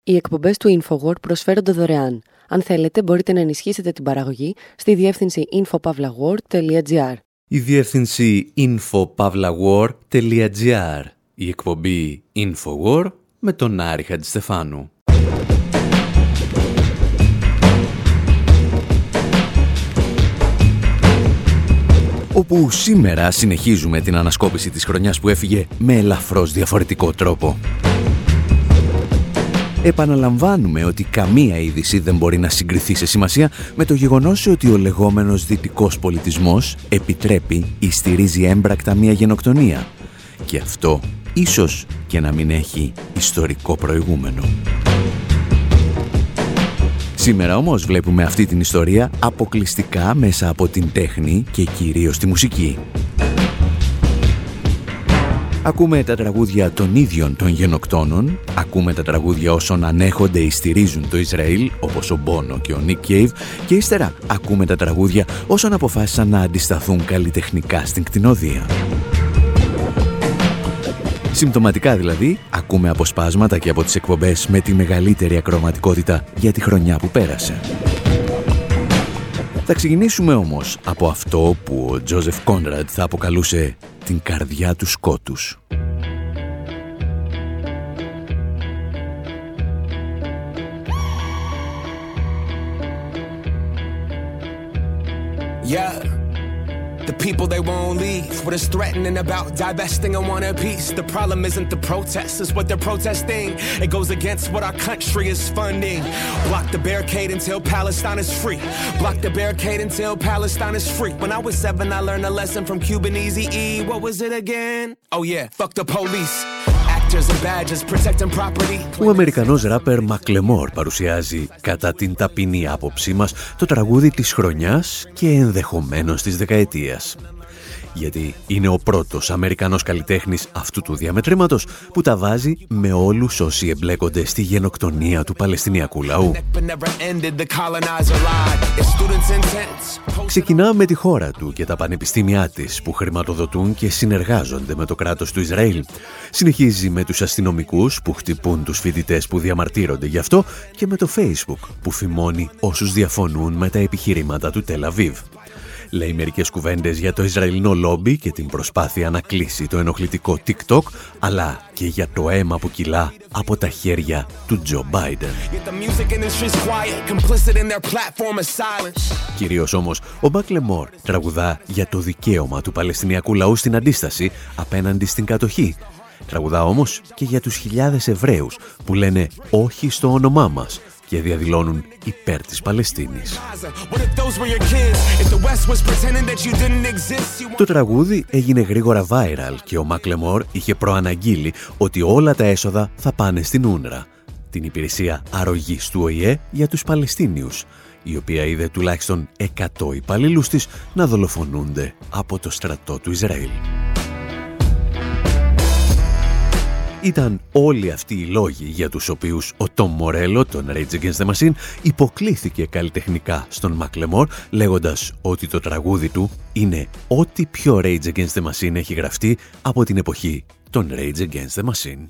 Οι εκπομπές του InfoWar προσφέρονται δωρεάν. Αν θέλετε, μπορείτε να ενισχύσετε την παραγωγή στη διεύθυνση infopavlagor.gr. Η διεύθυνση infopavlagor.gr. Η εκπομπή InfoWar με τον Άρη Χατζηστεφάνου. Όπου σήμερα συνεχίζουμε την ανασκόπηση της χρονιάς που έφυγε με ελαφρώς διαφορετικό τρόπο. Επαναλαμβάνουμε ότι καμία είδηση δεν μπορεί να συγκριθεί σε σημασία με το γεγονός ότι ο λεγόμενος δυτικός πολιτισμός επιτρέπει ή στηρίζει έμπρακτα μια γενοκτονία. Και αυτό ίσως και να μην έχει ιστορικό προηγούμενο. Σήμερα όμως βλέπουμε αυτή την ιστορία αποκλειστικά μέσα από την τέχνη και κυρίως τη μουσική. Ακούμε τα τραγούδια των ίδιων των γενοκτώνων, ακούμε τα τραγούδια όσων ανέχονται ή στηρίζουν το Ισραήλ, όπως ο Μπόνο και ο Νικ Κέιβ, και ύστερα ακούμε τα τραγούδια όσων αποφάσισαν να αντισταθούν καλλιτεχνικά στην κτηνοδία. Συμπτωματικά δηλαδή, ακούμε αποσπάσματα και από τις εκπομπές με τη μεγαλύτερη ακροματικότητα για τη χρονιά που πέρασε. Θα ξεκινήσουμε όμως από αυτό που ο Τζόζεφ Κόνραντ θα αποκαλούσε την καρδιά του σκότους. Yeah. The people they won't leave, what is threatening about divesting and want a piece. The problem isn't the protests, it's what they're protesting. It goes against what our country is funding. Block the barricade until Palestine is free. Block the barricade until Palestine is free. When I was 7, I learned a lesson from Cuban Eazy-E. What was it again? Oh yeah, fuck the police. Ο Αμερικανός ράπερ Μακλεμόρ παρουσιάζει κατά την ταπεινή άποψή μας το τραγούδι της χρονιάς και ενδεχομένως της δεκαετίας. Γιατί είναι ο πρώτος Αμερικανός καλλιτέχνης αυτού του διαμετρήματος που τα βάζει με όλους όσοι εμπλέκονται στη γενοκτονία του Παλαιστινιακού λαού. Ξεκινά με τη χώρα του και τα πανεπιστήμια της που χρηματοδοτούν και συνεργάζονται με το κράτος του Ισραήλ. Συνεχίζει με τους αστυνομικούς που χτυπούν τους φοιτητές που διαμαρτύρονται γι' αυτό και με το Facebook που φημώνει όσους διαφωνούν με τα επιχειρήματα του Τελ Αβίβ. Λέει μερικές κουβέντες για το Ισραηλινό λόμπι και την προσπάθεια να κλείσει το ενοχλητικό TikTok, αλλά και για το αίμα που κυλά από τα χέρια του Τζο Μπάιντεν. Κυρίως όμως, ο Μακλεμόρ τραγουδά για το δικαίωμα του Παλαιστινιακού λαού στην αντίσταση απέναντι στην κατοχή. Τραγουδά όμως και για τους χιλιάδες Εβραίους που λένε όχι στο όνομά μας και διαδηλώνουν υπέρ της Παλαιστίνης. Το τραγούδι έγινε γρήγορα viral και ο Μακλεμόρ είχε προαναγγείλει ότι όλα τα έσοδα θα πάνε στην UNRWA, την υπηρεσία αρρωγής του ΟΗΕ για τους Παλαιστίνιους, η οποία είδε τουλάχιστον 100 υπαλλήλους της να δολοφονούνται από το στρατό του Ισραήλ. Ήταν όλοι αυτοί οι λόγοι για τους οποίους ο Τόμ Μορέλο, τον Rage Against the Machine, υποκλήθηκε καλλιτεχνικά στον Μακλεμόρ, λέγοντας ότι το τραγούδι του είναι ό,τι πιο Rage Against the Machine έχει γραφτεί από την εποχή των Rage Against the Machine.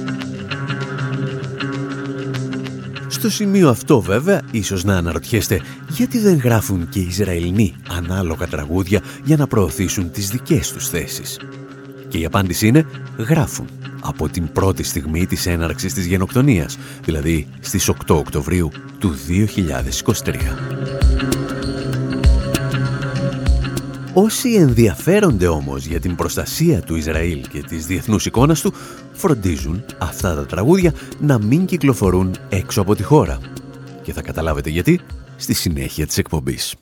Στο σημείο αυτό βέβαια, ίσως να αναρωτιέστε γιατί δεν γράφουν και οι Ισραηλινοί ανάλογα τραγούδια για να προωθήσουν τις δικές τους θέσεις. Και η απάντηση είναι γράφουν. Από την πρώτη στιγμή της έναρξης της γενοκτονίας, δηλαδή στις 8 Οκτωβρίου του 2023. Όσοι ενδιαφέρονται όμως για την προστασία του Ισραήλ και της διεθνούς εικόνας του, φροντίζουν αυτά τα τραγούδια να μην κυκλοφορούν έξω από τη χώρα. Και θα καταλάβετε γιατί στη συνέχεια της εκπομπής.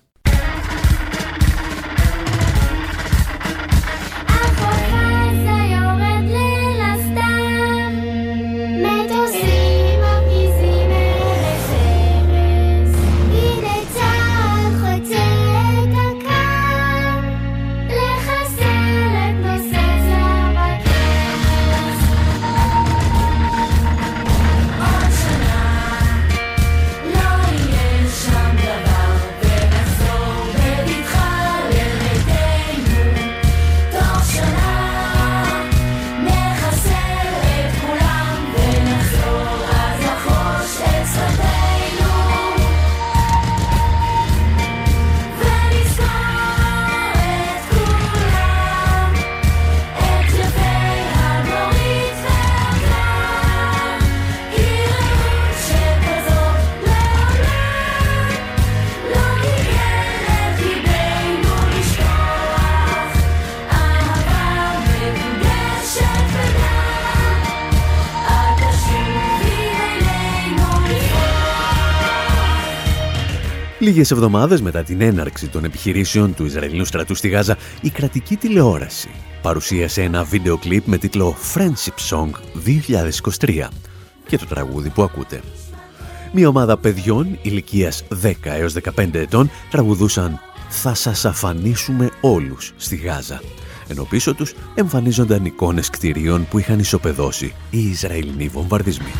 Λίγες εβδομάδες μετά την έναρξη των επιχειρήσεων του Ισραηλινού στρατού στη Γάζα, η κρατική τηλεόραση παρουσίασε ένα βίντεο κλιπ με τίτλο Friendship Song 2023 και το τραγούδι που ακούτε. Μια ομάδα παιδιών ηλικίας 10 έως 15 ετών τραγουδούσαν «Θα σας αφανίσουμε όλους» στη Γάζα, ενώ πίσω τους εμφανίζονταν εικόνες κτηρίων που είχαν ισοπεδώσει οι Ισραηλινοί βομβαρδισμοί.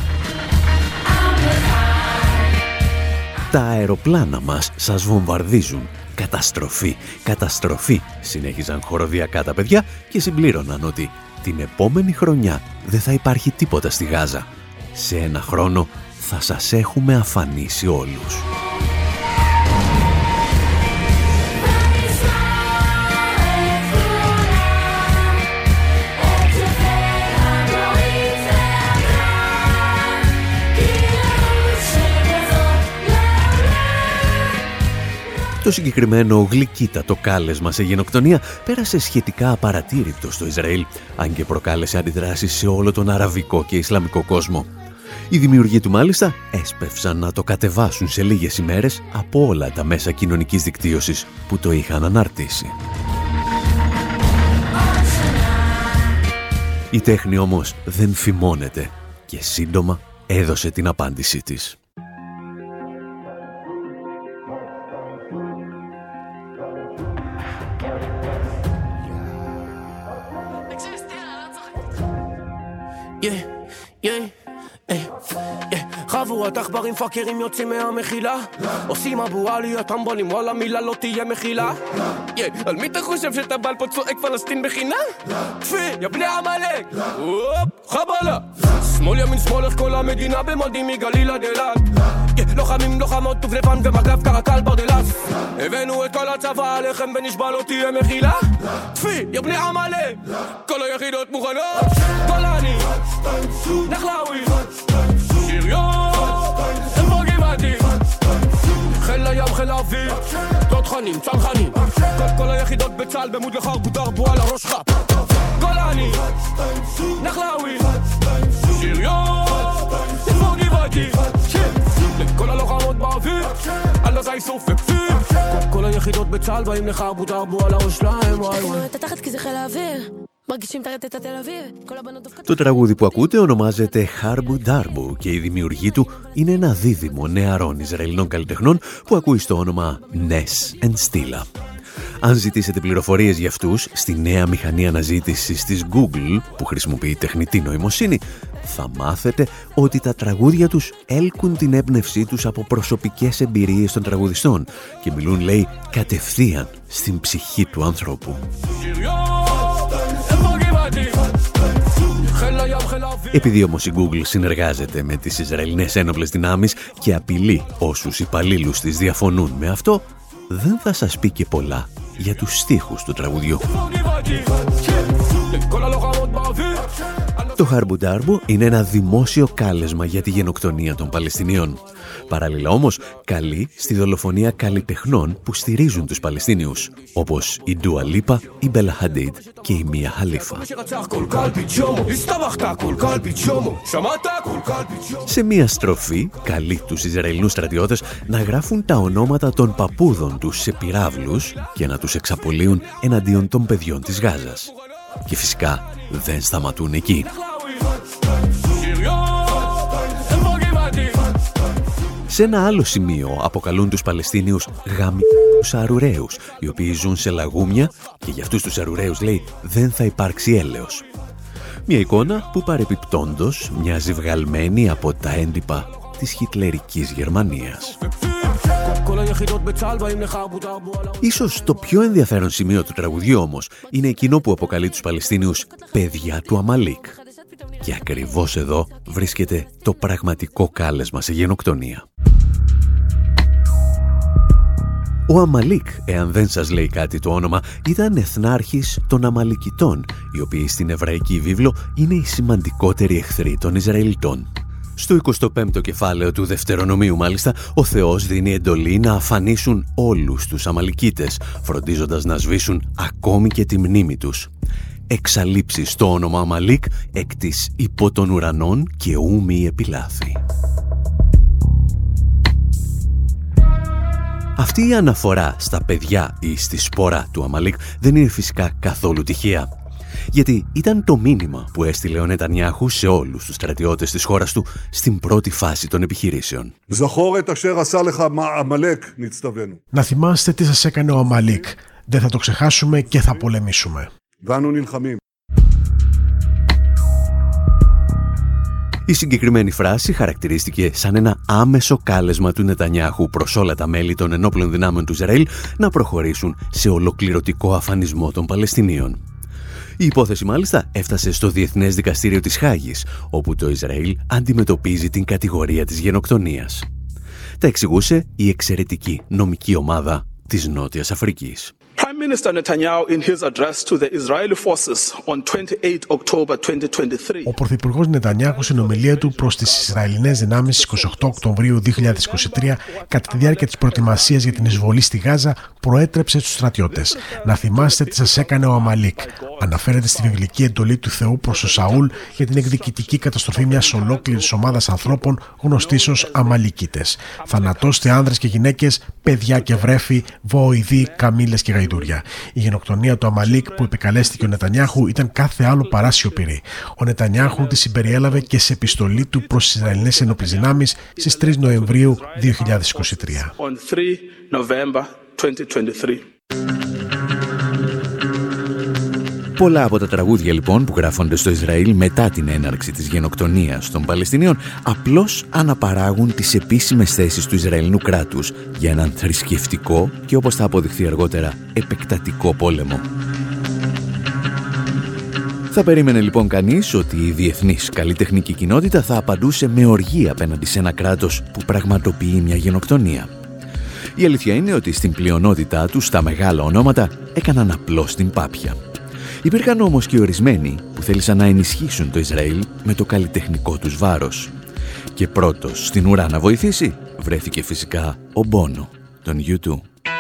«Τα αεροπλάνα μας σας βομβαρδίζουν. Καταστροφή, καταστροφή», συνέχιζαν χοροδιακά τα παιδιά και συμπλήρωναν ότι την επόμενη χρονιά δεν θα υπάρχει τίποτα στη Γάζα. Σε ένα χρόνο θα σας έχουμε αφανίσει όλους. Το συγκεκριμένο γλυκύτατο κάλεσμα σε γενοκτονία πέρασε σχετικά απαρατήρητο στο Ισραήλ, αν και προκάλεσε αντιδράσεις σε όλο τον αραβικό και ισλαμικό κόσμο. Οι δημιουργοί του μάλιστα έσπευσαν να το κατεβάσουν σε λίγες ημέρες από όλα τα μέσα κοινωνικής δικτύωσης που το είχαν αναρτήσει. Η τέχνη όμως δεν φημώνεται και σύντομα έδωσε την απάντησή της. חבורת עכברים פאקרים יוצאים מהמחילה עושים אבו עלי הטמבלים וואלה מילה לא תהיה מחילה על מי אתה חושב שאתה בעל פה צועק פלסטין בחינה? תפי, יא בני עמלק חבלה שמאל ימין שמאל איך כל המדינה במודים מגליל עד אילת לוחמים לוחמות טובלפן ומג"ב קרקל ברדלס הבאנו את כל הצבא עליכם ונשבע לא תהיה מחילה? תפי, יא בני עמלק כל היחידות מוכנות גולני נחלאווי שריון איפה גבעתי חיל הים חיל האוויר תותחנים צנחנים כל היחידות בצה"ל במוד לחרבו דרבו על הראשך גולני נחלאווי שריון איפה גבעתי כל הלוחמות באוויר על הזי סוף וכפיר כל היחידות בצה"ל באים לחרבו דרבו על הראש שלהם וואי וואי אתה תחת כי זה חיל האוויר Το τραγούδι που ακούτε ονομάζεται Χάρμπου Ντάρμπου και η δημιουργή του είναι ένα δίδυμο νεαρών Ισραηλινών καλλιτεχνών που ακούει στο όνομα Ness and Stila. Αν ζητήσετε πληροφορίες για αυτούς στη νέα μηχανή αναζήτησης της Google που χρησιμοποιεί τεχνητή νοημοσύνη, θα μάθετε ότι τα τραγούδια τους έλκουν την έμπνευσή τους από προσωπικές εμπειρίες των τραγουδιστών και μιλούν, λέει, κατευθείαν στην ψυχή του ανθρώπου. Επειδή όμως η Google συνεργάζεται με τις Ισραηλινές ένοπλες δυνάμεις και απειλεί όσους υπαλλήλους της διαφωνούν με αυτό, δεν θα σας πει και πολλά για τους στίχους του τραγουδιού. Το Χάρμπου Ντάρμπου είναι ένα δημόσιο κάλεσμα για τη γενοκτονία των Παλαιστινίων. Παράλληλα όμως καλεί στη δολοφονία καλλιτεχνών που στηρίζουν τους Παλαιστίνιους, όπως η Ντούα Λίπα, η Μπέλα Χαντίντ και η Μία Χαλίφα. Σε μία στροφή καλεί τους Ισραηλινούς στρατιώτες να γράφουν τα ονόματα των παππούδων τους σε πυράβλους και να τους εξαπολύουν εναντίον των παιδιών της Γάζας. Και φυσικά δεν σταματούν εκεί. Σε ένα άλλο σημείο αποκαλούν τους Παλαιστίνιους γαμικούς αρουραίους, οι οποίοι ζουν σε λαγούμια και για αυτούς τους αρουραίους, λέει, δεν θα υπάρξει έλεος. Μια εικόνα που παρεπιπτόντως μοιάζει βγαλμένη από τα έντυπα της χιτλερικής Γερμανίας. Ίσως το πιο ενδιαφέρον σημείο του τραγουδιού όμως είναι εκείνο που αποκαλεί τους Παλαιστίνιους παιδιά του Αμαλίκ. Και ακριβώς εδώ βρίσκεται το πραγματικό κάλεσμα σε γενοκτονία. Ο Αμαλίκ, εάν δεν σας λέει κάτι το όνομα, ήταν εθνάρχης των Αμαλικιτών, οι οποίοι στην εβραϊκή βίβλο είναι οι σημαντικότεροι εχθροί των Ισραηλιτών. Στο 25ο κεφάλαιο του Δευτερονομίου μάλιστα, ο Θεός δίνει εντολή να αφανίσουν όλους τους Αμαλικίτες, φροντίζοντας να σβήσουν ακόμη και τη μνήμη τους. Εξαλείψει στο όνομα Αμαλίκ εκ της υπό των ουρανών και ούμοι επιλάθη. Αυτή η αναφορά στα παιδιά ή στη σπορά του Αμαλίκ δεν είναι φυσικά καθόλου τυχαία. Γιατί ήταν το μήνυμα που έστειλε ο Νετανιάχου σε όλους τους στρατιώτες της χώρας του στην πρώτη φάση των επιχειρήσεων. Να θυμάστε τι σας έκανε ο Αμαλίκ. Δεν θα το ξεχάσουμε και θα πολεμήσουμε. Η συγκεκριμένη φράση χαρακτηρίστηκε σαν ένα άμεσο κάλεσμα του Νετανιάχου προς όλα τα μέλη των ενόπλων δυνάμεων του Ισραήλ να προχωρήσουν σε ολοκληρωτικό αφανισμό των Παλαιστινίων. Η υπόθεση μάλιστα έφτασε στο Διεθνές Δικαστήριο της Χάγης, όπου το Ισραήλ αντιμετωπίζει την κατηγορία της γενοκτονίας. Τα εξηγούσε η εξαιρετική νομική ομάδα της Νότιας Αφρικής. Prime Minister Netanyahu in his address to the Israeli forces on 28 October 2023. Ο Πρωθυπουργός Νετανιάχου στην ομιλία του προς τις Ισραηλινές δυνάμεις στις 28 Οκτωβρίου 2023 κατά τη διάρκεια της προετοιμασίας για την εισβολή στη Γάζα προέτρεψε στους στρατιώτες. Να θυμάστε τι σας έκανε ο Αμαλίκ. Αναφέρεται στη βιβλική εντολή του Θεού προς τον Σαούλ για την εκδικητική καταστροφή μιας ολόκληρης ομάδας ανθρώπων γνωστής ως Αμαλικίτες. Θανατώστε άνδρες και γυναίκες, παιδιά και βρέφη, βοηδοί, καμήλες και γαϊδούρια. Η γενοκτονία του Αμαλίκ που επικαλέστηκε ο Νετανιάχου ήταν κάθε άλλο παρά σιωπηρή. Ο Νετανιάχου τη συμπεριέλαβε και σε επιστολή του προς τις Ισραηλινές ενόπλες δυνάμεις στις 3 Νοεμβρίου 2023. Πολλά από τα τραγούδια λοιπόν που γράφονται στο Ισραήλ μετά την έναρξη της γενοκτονίας των Παλαιστινίων απλώς αναπαράγουν τις επίσημες θέσεις του Ισραηλινού κράτους για έναν θρησκευτικό και, όπως θα αποδειχθεί αργότερα, επεκτατικό πόλεμο. Θα περίμενε λοιπόν κανείς ότι η διεθνής καλλιτεχνική κοινότητα θα απαντούσε με οργή απέναντι σε ένα κράτος που πραγματοποιεί μια γενοκτονία. Η αλήθεια είναι ότι στην πλειονότητά τους τα μεγάλα ονόματα έκαναν απλώς την πάπια. Υπήρχαν όμως και ορισμένοι που θέλησαν να ενισχύσουν το Ισραήλ με το καλλιτεχνικό τους βάρος. Και πρώτος στην ουρά να βοηθήσει βρέθηκε φυσικά ο Μπόνο, τον U2.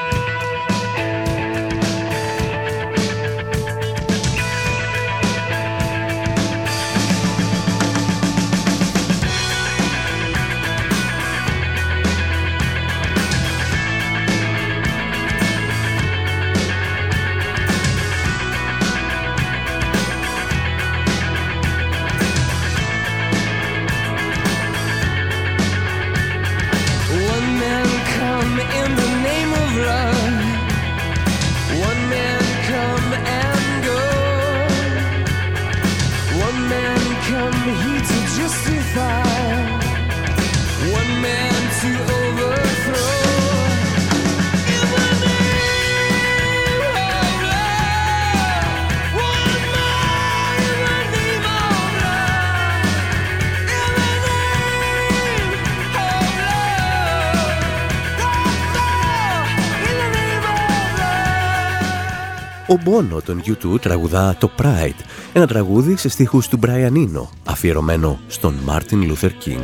Ο Μπόνο των U2 τραγουδά το Pride, ένα τραγούδι σε στίχους του Brian Eno, αφιερωμένο στον Μάρτιν Λούθερ Κίνγκ.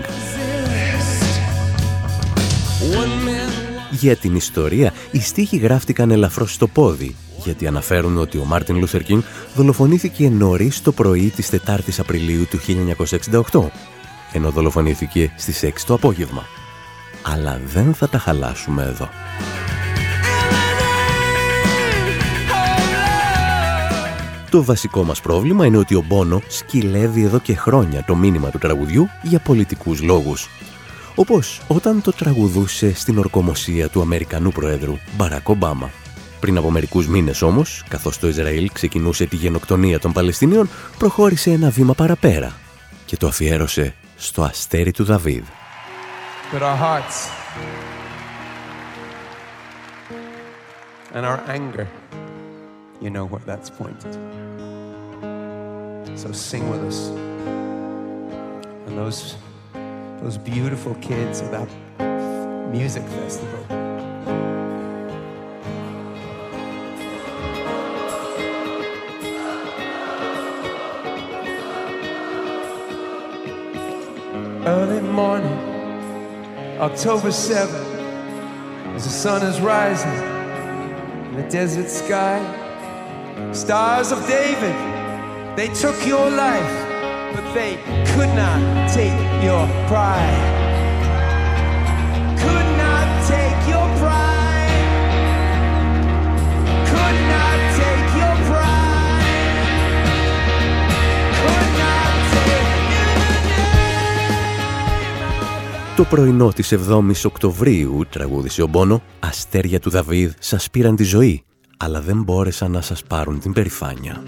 Για την ιστορία, οι στίχοι γράφτηκαν ελαφρώς στο πόδι, γιατί αναφέρουν ότι ο Μάρτιν Λούθερ Κίνγκ δολοφονήθηκε νωρίς το πρωί της 4ης Απριλίου του 1968, ενώ δολοφονήθηκε στις 6 το απόγευμα. Αλλά δεν θα τα χαλάσουμε εδώ. Το βασικό μας πρόβλημα είναι ότι ο Μπόνο σκυλεύει εδώ και χρόνια το μήνυμα του τραγουδιού για πολιτικούς λόγους. Όπως όταν το τραγουδούσε στην ορκομοσία του Αμερικανού Προέδρου Μπαράκ Ομπάμα. Πριν από μερικούς μήνες όμως, καθώς το Ισραήλ ξεκινούσε τη γενοκτονία των Παλαιστινίων, προχώρησε ένα βήμα παραπέρα και το αφιέρωσε στο αστέρι του Δαβίδ. But our hearts and our anger, you know where that's pointed. So sing with us. And those beautiful kids at that music festival. Early morning, October 7th, as the sun is rising in the desert sky, stars of David, they took your life, but they could not take your pride. Could not take your pride. Το πρωινό της 7ης Οκτωβρίου, τραγούδισε ο Μπόνο, «Αστέρια του Δαβίδ σας πήραν τη ζωή, αλλά δεν μπόρεσαν να σας πάρουν την περηφάνεια».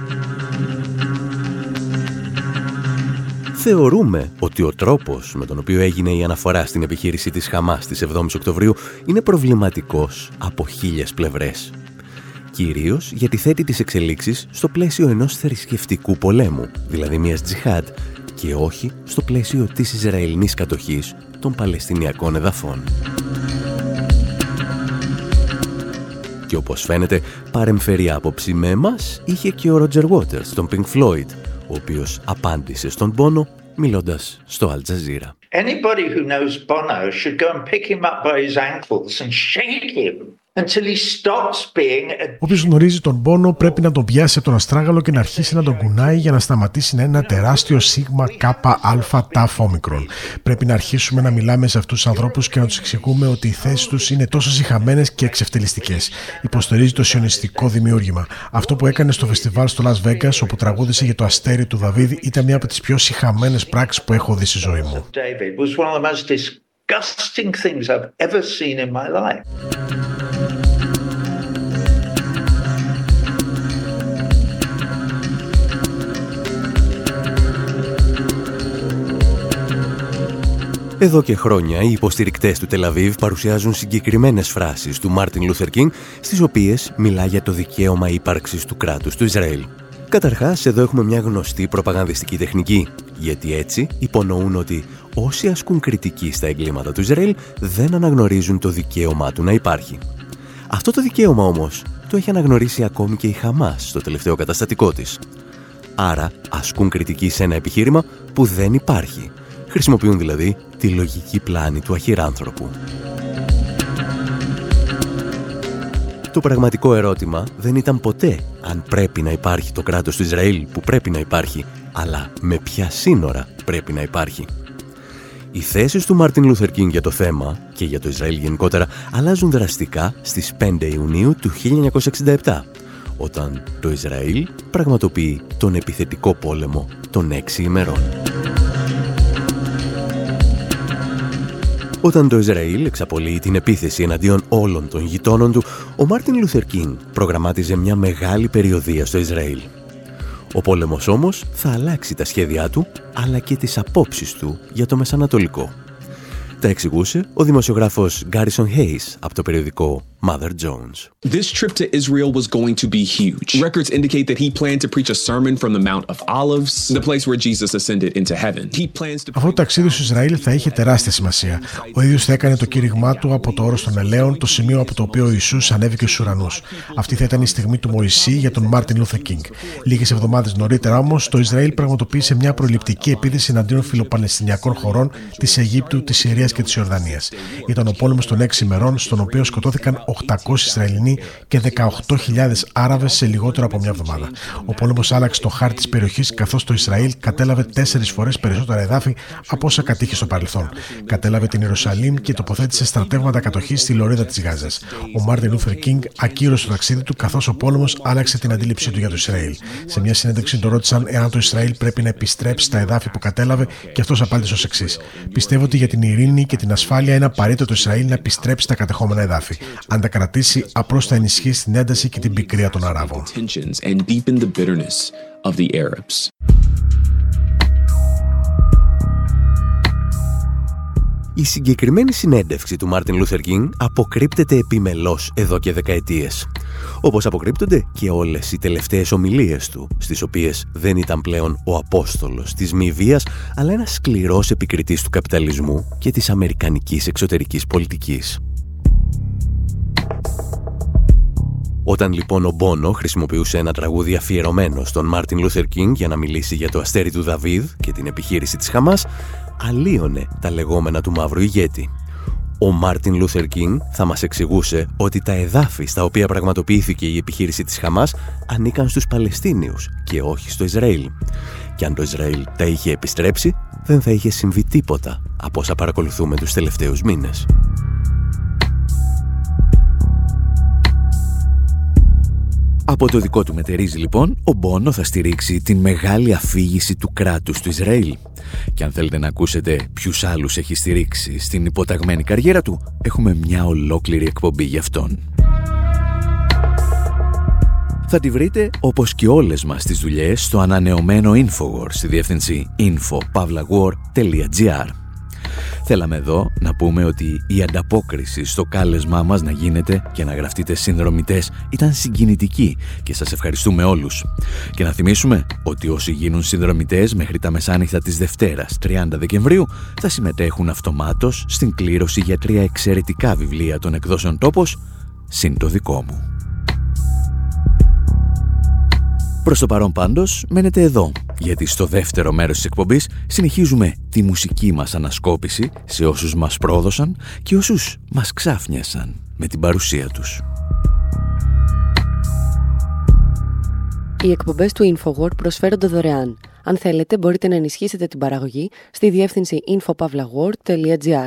Θεωρούμε ότι ο τρόπος με τον οποίο έγινε η αναφορά στην επιχείρηση της Χαμάς της 7ης Οκτωβρίου είναι προβληματικός από 1000 πλευρές. Κυρίως γιατί θέτει τις εξελίξεις στο πλαίσιο ενός θρησκευτικού πολέμου, δηλαδή μιας τζιχάντ, και όχι στο πλαίσιο της Ισραηλινής κατοχής των Παλαιστινιακών εδαφών. Και όπως φαίνεται, παρεμφερή άποψη με εμάς είχε και ο Ρότζερ Waters, τον Pink Floyd, ο οποίος απάντησε στον Bono μιλώντας στο Al Jazeera. Anybody who knows Bono should go and pick him up by his ankles and shake him until he stops being a... Όποιος γνωρίζει τον Bono πρέπει να τον πιάσει από τον αστράγαλο και να αρχίσει να τον κουνάει για να σταματήσει να είναι ένα τεράστιο σίγμα κάπα αλφα ταφ όμικρον. Πρέπει να αρχίσουμε να μιλάμε σε αυτούς τους ανθρώπους και να τους εξηγούμε ότι οι θέσεις τους είναι τόσο σιχαμένες και εξευτελιστικές. Υποστηρίζει το σιωνιστικό δημιούργημα. Αυτό που έκανε στο φεστιβάλ στο Las Vegas, όπου τραγούδισε για το αστέρι του Δαβίδ, ήταν μια από τις πιο σιχαμένες πράξεις που έχω δει στη ζωή μου. Εδώ και χρόνια οι υποστηρικτές του Τελαβίβ παρουσιάζουν συγκεκριμένες φράσεις του Μάρτιν Λούθερ Κίνγκ, στις οποίες μιλά για το δικαίωμα ύπαρξης του κράτους του Ισραήλ. Καταρχάς, εδώ έχουμε μια γνωστή προπαγανδιστική τεχνική, γιατί έτσι υπονοούν ότι όσοι ασκούν κριτική στα εγκλήματα του Ισραήλ δεν αναγνωρίζουν το δικαίωμά του να υπάρχει. Αυτό το δικαίωμα όμως το έχει αναγνωρίσει ακόμη και η Χαμάς στο τελευταίο καταστατικό της. Άρα ασκούν κριτική σε ένα επιχείρημα που δεν υπάρχει. Χρησιμοποιούν δηλαδή τη λογική πλάνη του αχυράνθρωπου. Το πραγματικό ερώτημα δεν ήταν ποτέ αν πρέπει να υπάρχει το κράτος του Ισραήλ που πρέπει να υπάρχει, αλλά με ποια σύνορα πρέπει να υπάρχει. Οι θέσεις του Μάρτιν Λούθερ Κίνγκ για το θέμα και για το Ισραήλ γενικότερα αλλάζουν δραστικά στις 5 Ιουνίου του 1967, όταν το Ισραήλ πραγματοποιεί τον επιθετικό πόλεμο των 6 ημερών. Όταν το Ισραήλ εξαπολύει την επίθεση εναντίον όλων των γειτόνων του, ο Μάρτιν Λούθερ Κίνγκ προγραμμάτιζε μια μεγάλη περιοδεία στο Ισραήλ. Ο πόλεμος όμως θα αλλάξει τα σχέδιά του, αλλά και τις απόψεις του για το Μεσανατολικό. Τα εξηγούσε ο δημοσιογράφος Garrison Hayes από το περιοδικό Mother Jones. This trip to Israel was going to be huge. Records indicate that he planned to preach a sermon from the Mount of Olives, the place where Jesus ascended into heaven. He plans to... Αυτό το ταξίδι στο Ισραήλ θα είχε τεράστια σημασία. Ο ίδιος θα έκανε το κήρυγμά του από το όρος των Ελαίων, το σημείο από το οποίο ο Ιησούς ανέβηκε στους ουρανούς. Αυτή θα ήταν η στιγμή του Μωυσή για τον Μάρτιν Λούθερ Κίνγκ. Λίγες εβδομάδες νωρίτερα όμως, το Ισραήλ πραγματοποίησε μια προληπτική επίθεση εναντίον φιλοπαλαιστινιακών χωρών της Αιγύπτου, της Συρίας και της Ιορδανίας. Ήταν ο πόλεμος των 6 ημερών, στον οποίο σκοτώθηκαν 800 Ισραηλινοί και 18.000 Άραβες σε λιγότερο από μια εβδομάδα. Ο πόλεμος άλλαξε το χάρτη της περιοχής, καθώς το Ισραήλ κατέλαβε 4 φορές περισσότερα εδάφη από όσα κατήχε στο παρελθόν. Κατέλαβε την Ιερουσαλήμ και τοποθέτησε στρατεύματα κατοχής στη λωρίδα της Γάζας. Ο Μάρτιν Λούθερ Κίνγκ ακύρωσε το ταξίδι του, καθώς ο πόλεμος άλλαξε την αντίληψή του για το Ισραήλ. Σε μια συνέντευξη τον ρώτησαν εάν το Ισραήλ πρέπει να επιστρέψει στα εδάφη που κατέλαβε και αυτός απάντησε ως εξής: «Πιστεύω ότι για την ειρήνη και την ασφάλεια είναι απαραίτητο το Ισραήλ να επιστρέψει στα κατεχόμενα εδάφη. Αν τα κρατήσει, απλώς θα ενισχύσει την ένταση και την πικρία των Αράβων». Η συγκεκριμένη συνέντευξη του Μάρτιν Λούθερ Κίνγκ αποκρύπτεται επιμελώς εδώ και δεκαετίες. Όπως αποκρύπτονται και όλες οι τελευταίες ομιλίες του, στις οποίες δεν ήταν πλέον ο απόστολος της μη βίας, αλλά ένας σκληρός επικριτής του καπιταλισμού και της αμερικανικής εξωτερικής πολιτικής. Όταν λοιπόν ο Μπόνο χρησιμοποιούσε ένα τραγούδι αφιερωμένο στον Μάρτιν Λούθερ Κίνγκ για να μιλήσει για το αστέρι του Δαβίδ και την επιχείρηση της Χαμάς, αλλίωνε τα λεγόμενα του μαύρου ηγέτη. Ο Μάρτιν Λούθερ Κίνγκ θα μας εξηγούσε ότι τα εδάφη στα οποία πραγματοποιήθηκε η επιχείρηση της Χαμάς ανήκαν στους Παλαιστίνιους και όχι στο Ισραήλ. Και αν το Ισραήλ τα είχε επιστρέψει, δεν θα είχε συμβεί τίποτα από όσα παρακολουθούμε τους τελευταίους μήνες. Από το δικό του μετερίζει λοιπόν, ο Μπόνο θα στηρίξει την μεγάλη αφήγηση του κράτους του Ισραήλ. Και αν θέλετε να ακούσετε ποιους άλλους έχει στηρίξει στην υποταγμένη καριέρα του, έχουμε μια ολόκληρη εκπομπή για αυτόν. Θα τη βρείτε, όπως και όλες μας τις δουλειές, στο ανανεωμένο Infowar στη διεύθυνση info.pavlawar.gr. Θέλαμε εδώ να πούμε ότι η ανταπόκριση στο κάλεσμά μας να γίνετε και να γραφτείτε συνδρομητές ήταν συγκινητική και σας ευχαριστούμε όλους. Και να θυμίσουμε ότι όσοι γίνουν συνδρομητές μέχρι τα μεσάνυχτα της Δευτέρας 30 Δεκεμβρίου θα συμμετέχουν αυτομάτως στην κλήρωση για 3 εξαιρετικά βιβλία των εκδόσεων Τόπος, συν το δικό μου. Προς το παρόν πάντως μένετε εδώ, γιατί στο δεύτερο μέρος της εκπομπής συνεχίζουμε τη μουσική μας ανασκόπηση σε όσους μας πρόδωσαν και όσους μας ξάφνιασαν με την παρουσία τους. Οι εκπομπές του Infowar προσφέρονται δωρεάν. Αν θέλετε μπορείτε να ενισχύσετε την παραγωγή στη διεύθυνση info.pavlawar.gr.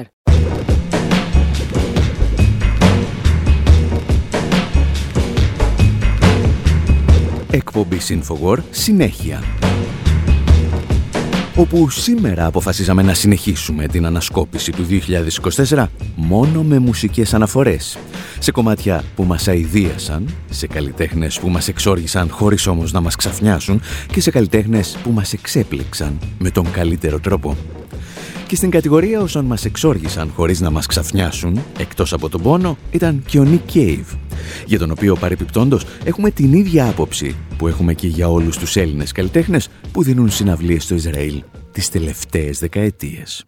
Εκπομπή Infowar συνέχεια. Όπου σήμερα αποφασίσαμε να συνεχίσουμε την ανασκόπηση του 2024 μόνο με μουσικές αναφορές. Σε κομμάτια που μας αηδίασαν, σε καλλιτέχνες που μας εξόργησαν χωρίς όμως να μας ξαφνιάσουν και σε καλλιτέχνες που μας εξέπληξαν με τον καλύτερο τρόπο. Και στην κατηγορία όσων μας εξόργησαν χωρίς να μας ξαφνιάσουν, εκτός από τον Πόνο, ήταν και ο Nick Cave, για τον οποίο παρεπιπτόντως έχουμε την ίδια άποψη που έχουμε και για όλους τους Έλληνες καλλιτέχνες που δίνουν συναυλίες στο Ισραήλ τις τελευταίες δεκαετίες.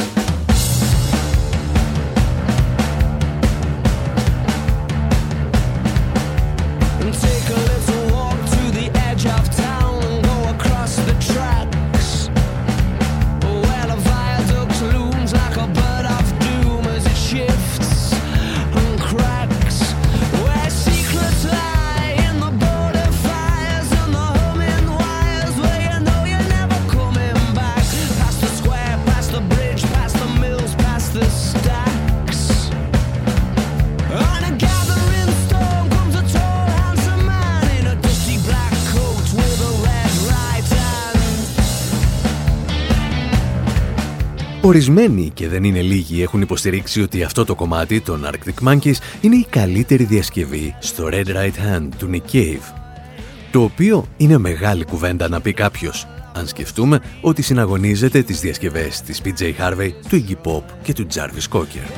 Ορισμένοι και δεν είναι λίγοι έχουν υποστηρίξει ότι αυτό το κομμάτι των Arctic Monkeys είναι η καλύτερη διασκευή στο Red Right Hand του Nick Cave. Το οποίο είναι μεγάλη κουβέντα να πει κάποιος, αν σκεφτούμε ότι συναγωνίζεται τις διασκευές της PJ Harvey, του Iggy Pop και του Jarvis Cocker.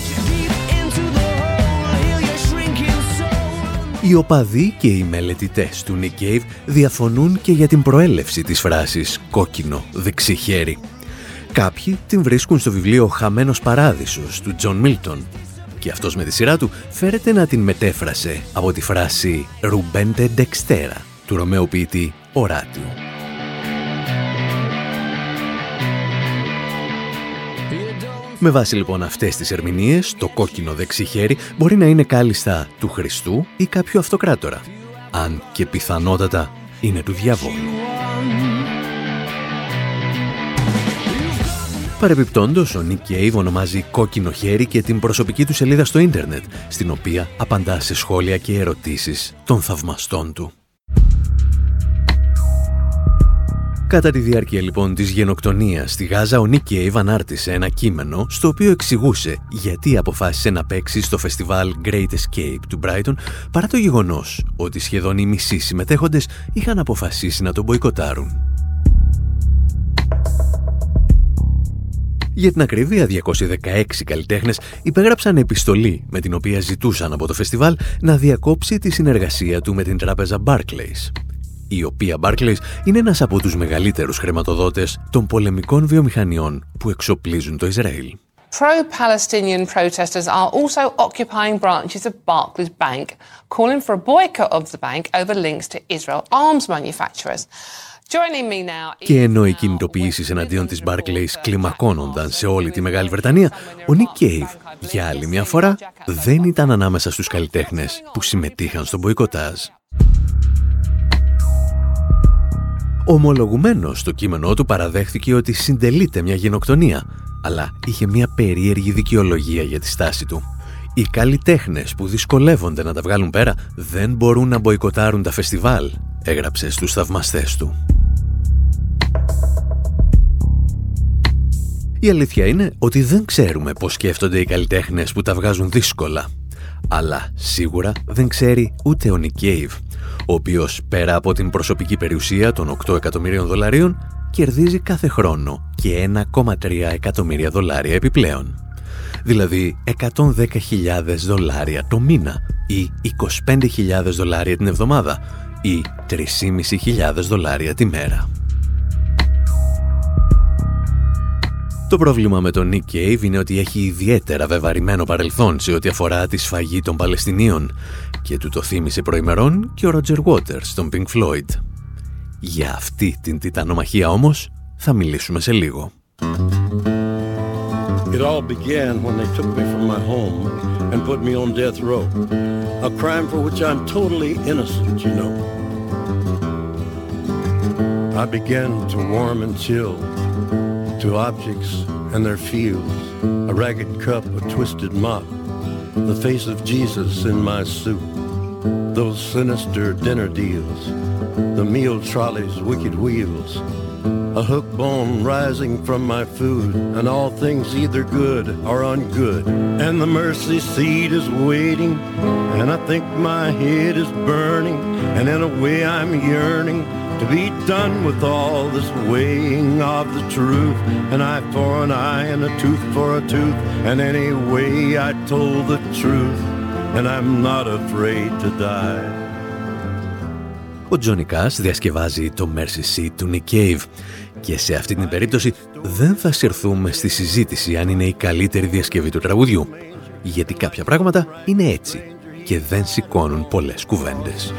Οι οπαδοί και οι μελετητές του Nick Cave διαφωνούν και για την προέλευση της φράσης «κόκκινο δεξί χέρι». Κάποιοι την βρίσκουν στο βιβλίο «Χαμένος Παράδεισος» του John Milton και αυτός με τη σειρά του φέρεται να την μετέφρασε από τη φράση «Rubente dextera» του Ρωμαίου ποιητή Οράτιου. Με βάση λοιπόν αυτές τις ερμηνείες, το κόκκινο δεξί χέρι μπορεί να είναι κάλλιστα του Χριστού ή κάποιου αυτοκράτορα, αν και πιθανότατα είναι του διαβόλου. Παρεπιπτόντως, ο Nick Cave ονομάζει κόκκινο χέρι και την προσωπική του σελίδα στο ίντερνετ, στην οποία απαντά σε σχόλια και ερωτήσεις των θαυμαστών του. Κατά τη διάρκεια λοιπόν της γενοκτονίας στη Γάζα, ο Nick Cave ανάρτησε ένα κείμενο στο οποίο εξηγούσε γιατί αποφάσισε να παίξει στο φεστιβάλ Great Escape του Brighton, παρά το γεγονός ότι σχεδόν οι μισοί συμμετέχοντες είχαν αποφασίσει να τον μποϊκοτάρουν. Για την ακρίβεια, 216 καλλιτέχνες υπέγραψαν επιστολή με την οποία ζητούσαν από το φεστιβάλ να διακόψει τη συνεργασία του με την τράπεζα Barclays, η οποία Barclays είναι ένας από τους μεγαλύτερους χρηματοδότες των πολεμικών βιομηχανιών που εξοπλίζουν το Ισραήλ. Pro-Palestinian protesters are also occupying branches of Barclays Bank, calling for a boycott of the bank over links to Israel arms manufacturers. Και ενώ οι κινητοποιήσεις εναντίον της Barclays κλιμακώνονταν σε όλη τη Μεγάλη Βρετανία, ο Nick Cave για άλλη μια φορά δεν ήταν ανάμεσα στους καλλιτέχνες που συμμετείχαν στο μποϊκοτάζ. Ομολογουμένος στο κείμενό του παραδέχθηκε ότι συντελείται μια γενοκτονία, αλλά είχε μια περίεργη δικαιολογία για τη στάση του. Οι καλλιτέχνες που δυσκολεύονται να τα βγάλουν πέρα δεν μπορούν να μποϊκοτάρουν τα φεστιβάλ, έγραψε στους θαυμαστές του. Η αλήθεια είναι ότι δεν ξέρουμε πώς σκέφτονται οι καλλιτέχνες που τα βγάζουν δύσκολα. Αλλά σίγουρα δεν ξέρει ούτε ο Nick Cave, ο οποίος πέρα από την προσωπική περιουσία των $8 εκατομμυρίων κερδίζει κάθε χρόνο και $1,3 εκατομμύρια επιπλέον. Δηλαδή $110,000 το μήνα ή $25,000 την εβδομάδα ή $3,500 τη μέρα. Το πρόβλημα με τον Nick Cave είναι ότι έχει ιδιαίτερα βεβαρημένο παρελθόν σε ό,τι αφορά τη σφαγή των Παλαιστινίων και του το θύμισε προημερών και ο Roger Waters των Pink Floyd. Για αυτή την τιτανομαχία όμως θα μιλήσουμε σε λίγο. It all began when they took me from my home and put me on death row. A crime for which I'm totally innocent, you know. I began to warm and chill to objects and their fields, a ragged cup, a twisted mop, the face of Jesus in my soup, those sinister dinner deals, the meal trolley's wicked wheels, a hook bone rising from my food, and all things either good or ungood, and the mercy seat is waiting, and I think my head is burning, and in a way I'm yearning to be done with all this weighing of the truth, an eye for an eye and a tooth for a tooth, and anyway I told the truth, and I'm not afraid to die. Ο Johnny Cash διασκευάζει το Mercy Seat του Nick Cave και σε αυτή την περίπτωση δεν θα συρθούμε στη συζήτηση αν είναι η καλύτερη διασκευή του τραγουδιού, γιατί κάποια πράγματα είναι έτσι και δεν σηκώνουν πολλές κουβέντες.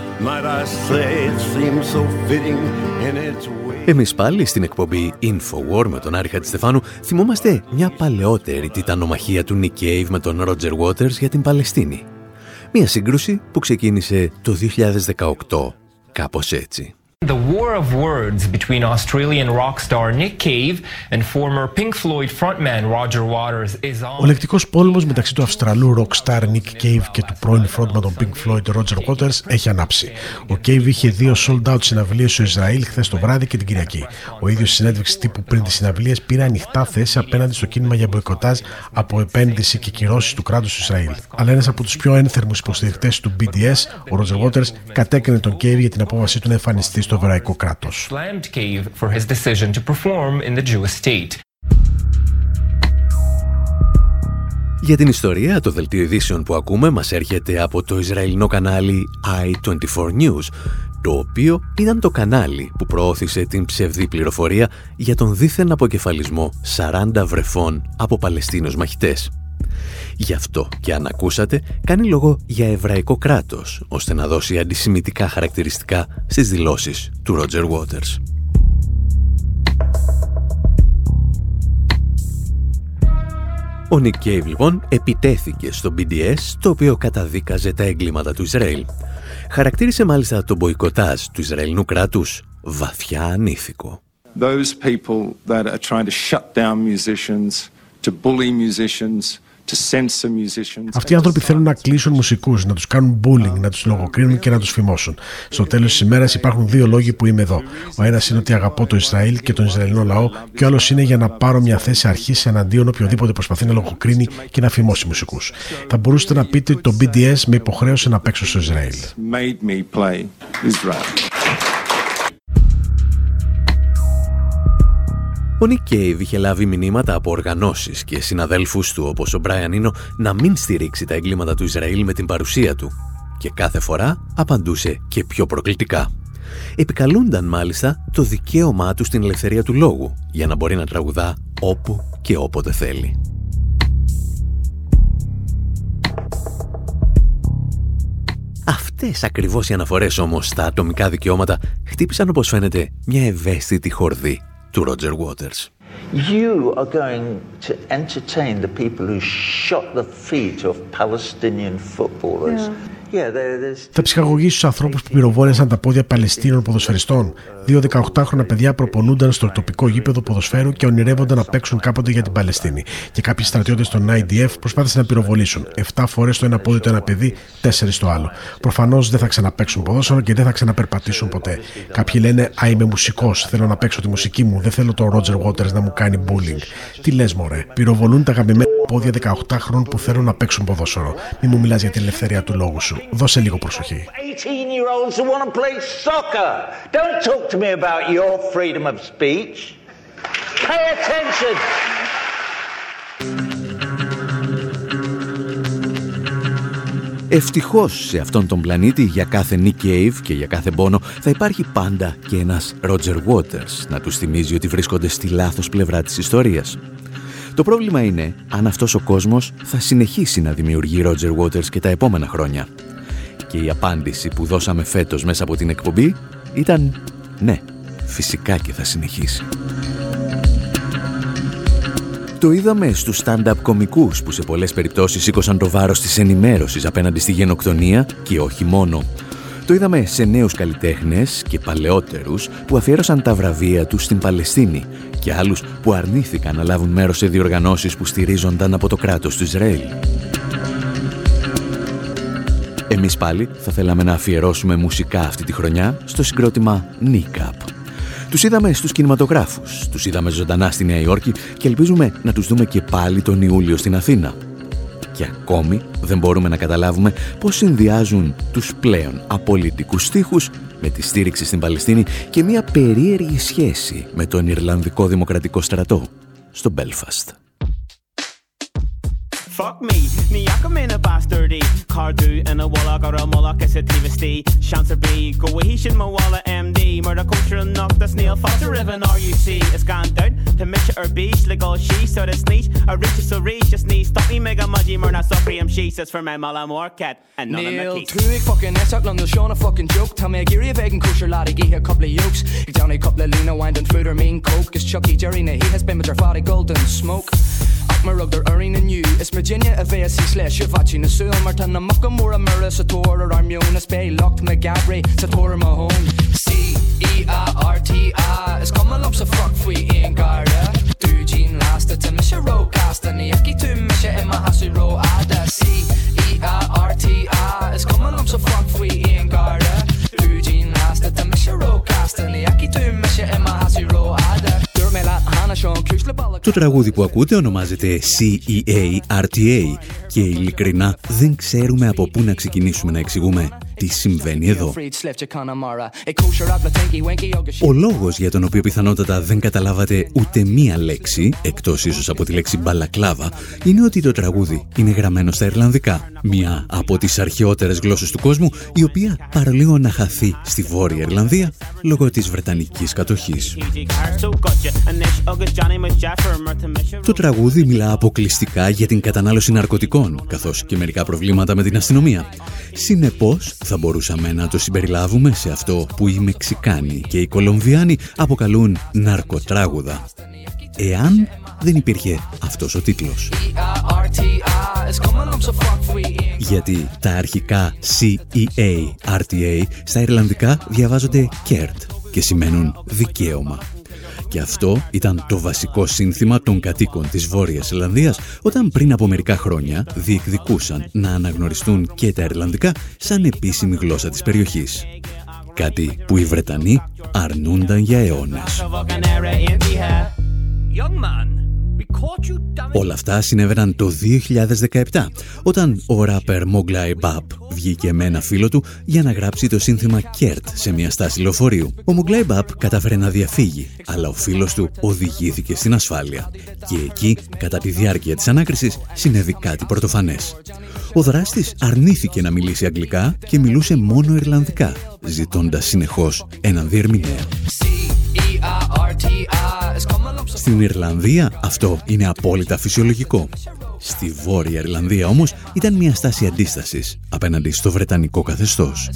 Εμείς πάλι στην εκπομπή Infowar με τον Άρη Χατζηστεφάνου θυμόμαστε μια παλαιότερη τιτανομαχία του Nick Cave με τον Roger Waters για την Παλαιστίνη. Μια σύγκρουση που ξεκίνησε το 2018, κάπως έτσι. The war of words between Australian rock star Nick Cave and former Pink Floyd frontman Roger Waters is on. Ο λεκτικός πόλεμος μεταξύ του Αυστραλού rock star Nick Cave και του πρώην frontman των Pink Floyd Roger Waters έχει ανάψει. Ο Cave είχε 2 sold-out συναυλίες στο Ισραήλ χθες το βράδυ και την Κυριακή. Ο ίδιος στη συνέντευξη τύπου πριν τις συναυλίες πήρε ανοιχτά θέση απέναντι στο κίνημα για μποϊκοτάζ από επένδυση και κυρώσεις του κράτους του Ισραήλ. Αλλά ένας από τους πιο ένθερμους υποστηρικτές του BDS, ο Roger Waters, κατέκρινε τον Cave για την απόφαση του να εμφανιστεί στο εβραϊκό κράτος. Για την ιστορία, το δελτίο ειδήσεων που ακούμε μας έρχεται από το Ισραηλινό κανάλι I24 News, το οποίο ήταν το κανάλι που προώθησε την ψευδή πληροφορία για τον δίθεν αποκεφαλισμό 40 βρεφών από Παλαιστίνους μαχητές. Γι' αυτό και αν ακούσατε, κάνει λόγο για εβραϊκό κράτος, ώστε να δώσει αντισημιτικά χαρακτηριστικά στις δηλώσεις του Roger Waters. Ο Nick Cave λοιπόν επιτέθηκε στο BDS, το οποίο καταδίκαζε τα εγκλήματα του Ισραήλ. Χαρακτήρισε μάλιστα το μποϊκοτάζ του Ισραηλινού κράτους βαθιά ανήθικο. Those people that are trying to shut down musicians, to bully musicians, αυτοί οι άνθρωποι θέλουν να κλείσουν μουσικούς, να τους κάνουν bullying, να τους λογοκρίνουν και να τους φημώσουν. Στο τέλος της ημέρας υπάρχουν 2 λόγοι που είμαι εδώ. Ο ένας είναι ότι αγαπώ το Ισραήλ και τον Ισραηλινό λαό, και ο άλλος είναι για να πάρω μια θέση αρχής εναντίον οποιοδήποτε προσπαθεί να λογοκρίνει και να φημώσει μουσικούς. Θα μπορούσατε να πείτε ότι το BDS με υποχρέωσε να παίξω στο Ισραήλ. Ο Nick Cave είχε λάβει μηνύματα από οργανώσεις και συναδέλφους του όπως ο Brian Eno να μην στηρίξει τα εγκλήματα του Ισραήλ με την παρουσία του, και κάθε φορά απαντούσε και πιο προκλητικά. Επικαλούνταν μάλιστα το δικαίωμά του στην ελευθερία του λόγου για να μπορεί να τραγουδά όπου και όποτε θέλει. Αυτές ακριβώς οι αναφορές όμως στα ατομικά δικαιώματα χτύπησαν, όπως φαίνεται, μια ευαίσθητη χορδή του Roger Waters. You are going to entertain the people who shot the feet of Palestinian footballers. Θα ψυχαγωγήσει τους ανθρώπους που πυροβόλησαν τα πόδια Παλαιστίνων ποδοσφαιριστών. 2 18χρονα παιδιά προπονούνταν στο τοπικό γήπεδο ποδοσφαίρου και ονειρεύονταν να παίξουν κάποτε για την Παλαιστίνη. Και κάποιοι στρατιώτες των IDF προσπάθησαν να πυροβολήσουν. 7 φορές το ένα πόδι το ένα παιδί, 4 το άλλο. Προφανώς δεν θα ξαναπαίξουν ποδόσφαιρο και δεν θα ξαναπερπατήσουν ποτέ. Κάποιοι λένε: «Α, είμαι μουσικός, θέλω να παίξω τη μουσική μου, δεν θέλω το Roger Waters να μου κάνει bullying». Τι λες, μωρέ, πυροβολούν τα αγαπημένα πόδια 18χρονων που θέλουν να παίξουν ποδόσφαιρο. Μη μου μιλάς για την ελευθερία του λόγου σου. Δώσε λίγο προσοχή. 18-year-olds who want to play soccer. Don't talk to me about your freedom of speech. Pay attention. Ευτυχώς σε αυτόν τον πλανήτη για κάθε Nick Cave και για κάθε πόνο θα υπάρχει πάντα και ένας Roger Waters να τους θυμίζει ότι βρίσκονται στη λάθος πλευρά της ιστορίας. Το πρόβλημα είναι αν αυτός ο κόσμος θα συνεχίσει να δημιουργεί Roger Waters και τα επόμενα χρόνια. Και η απάντηση που δώσαμε φέτος μέσα από την εκπομπή ήταν ναι, φυσικά και θα συνεχίσει. Το είδαμε στους stand-up κομικούς που σε πολλές περιπτώσεις σήκωσαν το βάρος της ενημέρωσης απέναντι στη γενοκτονία και όχι μόνο. Το είδαμε σε νέους καλλιτέχνες και παλαιότερους που αφιέρωσαν τα βραβεία τους στην Παλαιστίνη και άλλους που αρνήθηκαν να λάβουν μέρος σε διοργανώσεις που στηρίζονταν από το κράτος του Ισραήλ. Εμείς πάλι θα θέλαμε να αφιερώσουμε μουσικά αυτή τη χρονιά στο συγκρότημα Nick Up. Τους είδαμε στους κινηματογράφους, τους είδαμε ζωντανά στη Νέα Υόρκη και ελπίζουμε να τους δούμε και πάλι τον Ιούλιο στην Αθήνα. Και ακόμη δεν μπορούμε να καταλάβουμε πώς συνδυάζουν τους πλέον απολυτικούς στίχους με τη στήριξη στην Παλαιστίνη και μια περίεργη σχέση με τον Ιρλανδικό Δημοκρατικό Στρατό στο Belfast. Fuck me, ni yakum in a bastardy. Cardu and a walla got a mulla kiss a tvsty. Chancer B, go he shin ma walla MD. Murder culture knock the snail foster riven RUC. It's gone down to Mitch or beach. Like all she so the sneeze. A reach so reach just sneeze. Stop me mega mudgy murna suffree she says for my mala morcat. And none of my keys. Neil, two fucking S out London Sean a fucking joke. Tell me a geary of egg and kosher laddie. Give a couple of yolks. Down a couple of Lena wine and food or mean coke. Cause Chucky Jerry na he has been with her fatty golden smoke. My rug they're earning and you. It's Virginia a VSC slash Shivachi na Sul Martin na Muckamura Mura Sator or Armionas Bay locked McGabry Sator Mahone. C-E-R-T-I is coming up so fuck we ain't Garda. Do Gene last to Misha Rocast and the Yaki to Misha in my Hasu Ro Ada. C-E-R-T-I is coming up so fuck we ain't Garda. Do Gene last to Misha Rocast and the Yaki to Misha in my Hasu Ro Ada. Το τραγούδι που ακούτε ονομάζεται CEARTA και ειλικρινά δεν ξέρουμε από πού να ξεκινήσουμε να εξηγούμε τι συμβαίνει εδώ. Ο λόγος για τον οποίο πιθανότατα δεν καταλάβατε ούτε μία λέξη, εκτός ίσως από τη λέξη μπαλακλάβα, είναι ότι το τραγούδι είναι γραμμένο στα Ιρλανδικά, μία από τις αρχαιότερες γλώσσες του κόσμου, η οποία παραλίγο να χαθεί στη Βόρεια Ιρλανδία λόγω της Βρετανικής κατοχής. Το τραγούδι μιλά αποκλειστικά για την κατανάλωση ναρκωτικών, καθώς και μερικά προβλήματα με την αστυνομία. Συνεπώς, θα μπορούσαμε να το συμπεριλάβουμε σε αυτό που οι Μεξικάνοι και οι Κολομβιάνοι αποκαλούν ναρκοτράγουδα, εάν δεν υπήρχε αυτός ο τίτλος. Γιατί τα αρχικά CEARTA στα Ιρλανδικά διαβάζονται CERT και σημαίνουν δικαίωμα. Και αυτό ήταν το βασικό σύνθημα των κατοίκων της Βόρειας Ιρλανδίας όταν πριν από μερικά χρόνια διεκδικούσαν να αναγνωριστούν και τα Ιρλανδικά σαν επίσημη γλώσσα της περιοχής. Κάτι που οι Βρετανοί αρνούνταν για αιώνες. Όλα αυτά συνέβαιναν το 2017, όταν ο ράπερ Mowgli Bap βγήκε με ένα φίλο του για να γράψει το σύνθημα Kert σε μια στάση λεωφορείου. Ο Mowgli Bap κατάφερε να διαφύγει, αλλά ο φίλος του οδηγήθηκε στην ασφάλεια. Και εκεί, κατά τη διάρκεια της ανάκρισης, συνέβη κάτι πρωτοφανές. Ο δράστης αρνήθηκε να μιλήσει αγγλικά και μιλούσε μόνο ιρλανδικά, ζητώντας συνεχώς έναν διερμηνέα. Στην Ιρλανδία αυτό είναι απόλυτα φυσιολογικό. Στη Βόρεια Ιρλανδία όμως ήταν μια στάση αντίστασης απέναντι στο βρετανικό καθεστώς.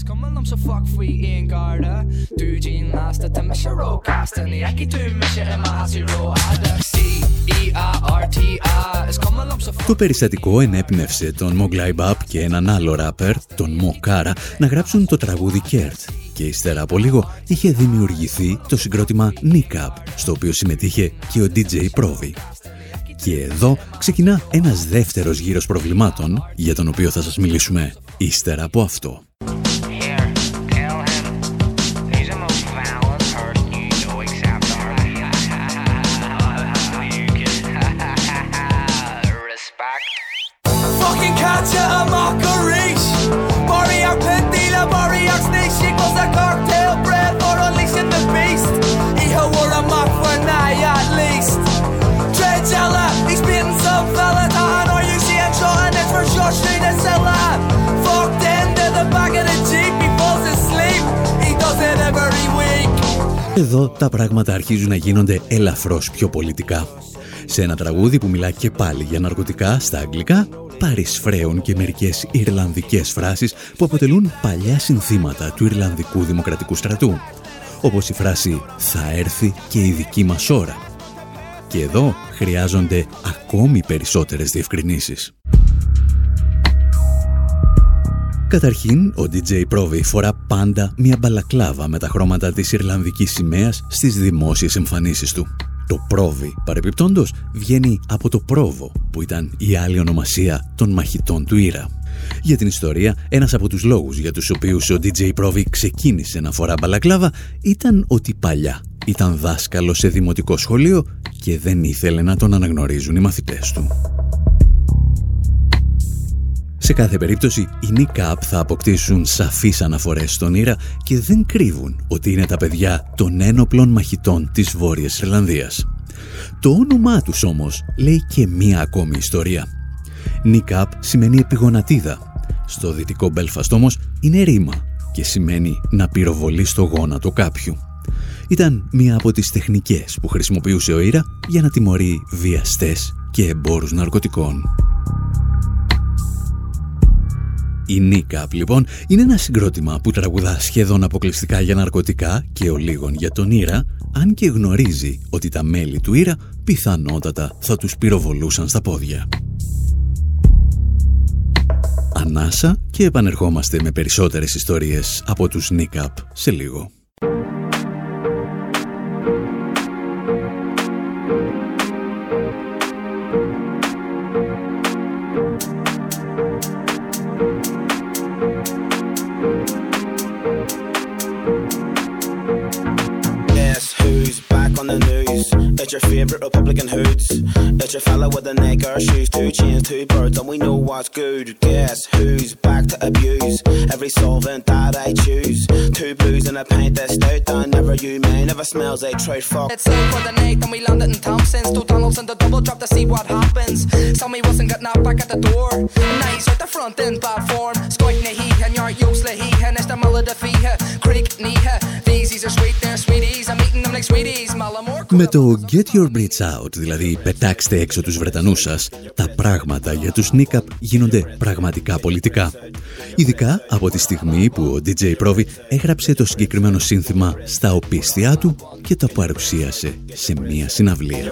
Το περιστατικό ενέπνευσε τον Μογκλάι Μπαπ και έναν άλλο ράπερ, τον Μο Κάρα, να γράψουν το τραγούδι Κέρτ και ύστερα από λίγο είχε δημιουργηθεί το συγκρότημα Nick Up, στο οποίο συμμετείχε και ο DJ Provi. Και εδώ ξεκινά ένας δεύτερος γύρος προβλημάτων, για τον οποίο θα σας μιλήσουμε ύστερα από αυτό. Εδώ τα πράγματα αρχίζουν να γίνονται ελαφρώς πιο πολιτικά. Σε ένα τραγούδι που μιλά και πάλι για ναρκωτικά στα αγγλικά, παρισφραίουν και μερικές ιρλανδικές φράσεις που αποτελούν παλιά συνθήματα του Ιρλανδικού Δημοκρατικού Στρατού. Όπως η φράση «θα έρθει και η δική μας ώρα». Και εδώ χρειάζονται ακόμη περισσότερες διευκρινήσεις. Καταρχήν, ο DJ Provi φορά πάντα μια μπαλακλάβα με τα χρώματα της Ιρλανδικής σημαίας στις δημόσιες εμφανίσεις του. Το Provi, παρεπιπτόντως, βγαίνει από το Πρόβο, που ήταν η άλλη ονομασία των μαχητών του Ήρα. Για την ιστορία, ένας από τους λόγους για τους οποίους ο DJ Provi ξεκίνησε να φορά μπαλακλάβα ήταν ότι παλιά ήταν δάσκαλος σε δημοτικό σχολείο και δεν ήθελε να τον αναγνωρίζουν οι μαθητές του. Σε κάθε περίπτωση, οι Nick Up θα αποκτήσουν σαφείς αναφορές στον Ήρα και δεν κρύβουν ότι είναι τα παιδιά των ένοπλων μαχητών της Βόρειας Ιρλανδίας. Το όνομά τους όμως λέει και μία ακόμη ιστορία. Nick Up σημαίνει επιγονατίδα. Στο δυτικό Belfast όμως είναι ρήμα και σημαίνει να πυροβολεί στο γόνατο κάποιου. Ήταν μία από τις τεχνικές που χρησιμοποιούσε ο Ήρα για να τιμωρεί βιαστές και εμπόρους ναρκωτικών. Η Nick Up, λοιπόν, είναι ένα συγκρότημα που τραγουδά σχεδόν αποκλειστικά για ναρκωτικά και ολίγων για τον Ήρα, αν και γνωρίζει ότι τα μέλη του Ήρα πιθανότατα θα τους πυροβολούσαν στα πόδια. Ανάσα και επανερχόμαστε με περισσότερες ιστορίες από τους Nick Up σε λίγο. It's your favorite Republican hoods. It's your fella with the necker shoes, 2 chains, 2 birds, and we know what's good. Guess who's back to abuse every solvent that I choose? 2 blues and a pint that's stout, and never you man, never smells like trout fuck. It's out for the night, and we landed in Thompson's. 2 tunnels and the double drop to see what happens. Sammy wasn't getting out back at the door. And now he's out the front in bad form. Scoit na he, and you're useless he, and it's the mullet of fiha, creek niha. These are sweet, they're sweeties. I'm eating them like sweeties, Malamore. Με το Get Your Brits Out, δηλαδή πετάξτε έξω τους Βρετανούς σας, τα πράγματα για τους Nick Up γίνονται πραγματικά πολιτικά. Ειδικά από τη στιγμή που ο DJ Provi έγραψε το συγκεκριμένο σύνθημα στα οπίστια του και το παρουσίασε σε μία συναυλία.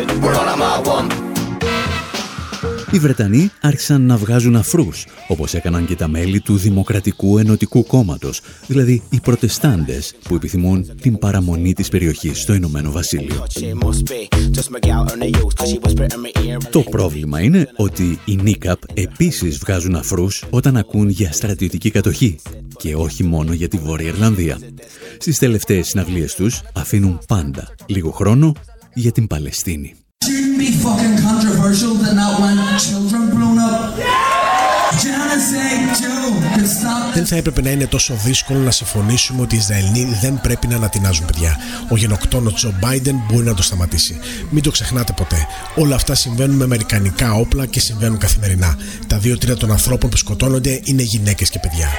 Οι Βρετανοί άρχισαν να βγάζουν αφρούς, όπως έκαναν και τα μέλη του Δημοκρατικού Ενωτικού Κόμματος, δηλαδή οι προτεστάντες που επιθυμούν την παραμονή της περιοχής στο Ηνωμένο Βασίλειο. Το πρόβλημα είναι ότι οι Nick Up επίσης βγάζουν αφρούς όταν ακούν για στρατιωτική κατοχή και όχι μόνο για τη Βόρεια Ιρλανδία. Στις τελευταίες συναυλίες τους αφήνουν πάντα λίγο χρόνο για την Παλαιστίνη. Be fucking controversial than that when children blown up. Δεν θα έπρεπε να είναι τόσο δύσκολο να συμφωνήσουμε ότι οι Ισραηλοί δεν πρέπει να ανατινάζουν παιδιά. Ο γενοκτόνο Τζο Μπάιντεν μπορεί να το σταματήσει. Μην το ξεχνάτε ποτέ. Όλα αυτά συμβαίνουν με αμερικανικά όπλα και συμβαίνουν καθημερινά. Τα 2/3 των ανθρώπων που σκοτώνονται είναι γυναίκες και παιδιά.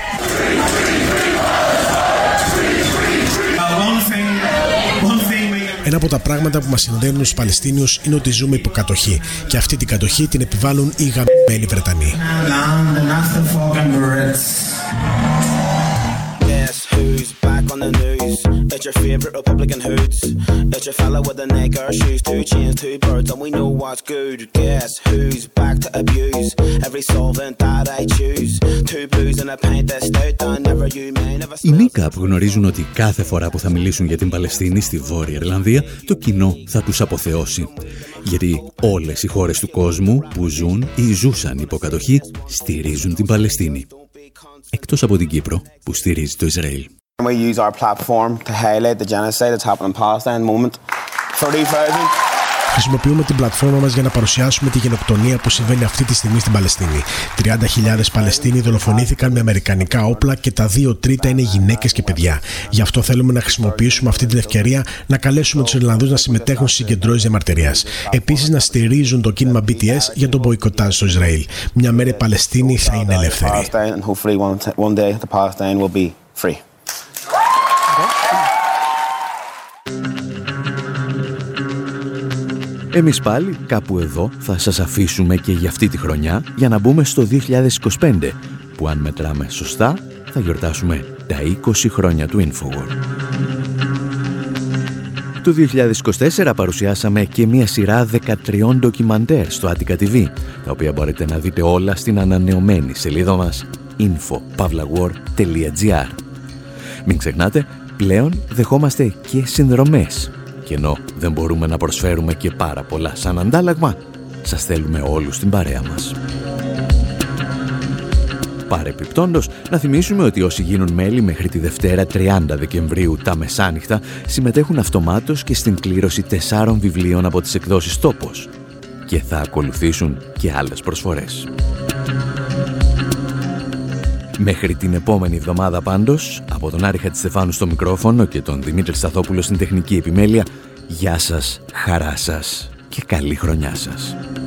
Ένα από τα πράγματα που μας συνδέουν στους Παλαιστίνιους είναι ότι ζούμε υπό κατοχή. Και αυτή την κατοχή την επιβάλλουν οι γαμμένοι Βρετανοί. Who's back on the news? It's your favorite Republican hoods. It's your fella with the necker shoes, 2 chains, 2 birds, and we know what's good. Guess who's back to abuse every solvent that I choose? 2 blues and a pint of stout, and never you may never. Οι ΝΙΚΑΠ γνωρίζουν ότι κάθε φορά που θα μιλήσουν για την Παλαιστίνη στη Βόρεια Ιρλανδία, το κοινό θα τους αποθεώσει. Γιατί όλες οι χώρες του κόσμου που ζουν ή ζούσαν υποκατοχή στηρίζουν την Παλαιστίνη. Εκτός από την Κύπρο, που στηρίζει το Ισραήλ. We use our platform to highlight the genocide that's happening in Palestine moment. 30,000. Χρησιμοποιούμε την πλατφόρμα μας για να παρουσιάσουμε τη γενοκτονία που συμβαίνει αυτή τη στιγμή στην Παλαιστίνη. 30.000 Παλαιστίνοι δολοφονήθηκαν με αμερικανικά όπλα και τα 2 τρίτα είναι γυναίκες και παιδιά. Γι' αυτό θέλουμε να χρησιμοποιήσουμε αυτή την ευκαιρία να καλέσουμε τους Ιρλανδούς να συμμετέχουν στις συγκεντρώσεις διαμαρτυρίας. Επίσης να στηρίζουν το κίνημα BTS για τον μποϊκοτάζ στο Ισραήλ. Μια μέρα η Παλαιστίνη θα είναι ελεύθερη. Εμείς πάλι κάπου εδώ θα σας αφήσουμε και για αυτή τη χρονιά για να μπούμε στο 2025 που αν μετράμε σωστά θα γιορτάσουμε τα 20 χρόνια του InfoWar. Το 2024 παρουσιάσαμε και μια σειρά 13 ντοκιμαντέρ στο Attica TV, τα οποία μπορείτε να δείτε όλα στην ανανεωμένη σελίδα μας info.pavlawar.gr. Μην ξεχνάτε, πλέον δεχόμαστε και συνδρομές. Και ενώ δεν μπορούμε να προσφέρουμε και πάρα πολλά σαν αντάλλαγμα, σας θέλουμε όλους στην παρέα μας. Παρεπιπτόντως, να θυμίσουμε ότι όσοι γίνουν μέλη μέχρι τη Δευτέρα 30 Δεκεμβρίου τα μεσάνυχτα συμμετέχουν αυτομάτως και στην κλήρωση 4 βιβλίων από τις εκδόσεις Τόπος. Και θα ακολουθήσουν και άλλες προσφορές. Μέχρι την επόμενη εβδομάδα πάντως, από τον Άρη Χατζηστεφάνου στο μικρόφωνο και τον Δημήτρη Σταθόπουλο στην τεχνική επιμέλεια, γεια σας, χαρά σας και καλή χρονιά σας.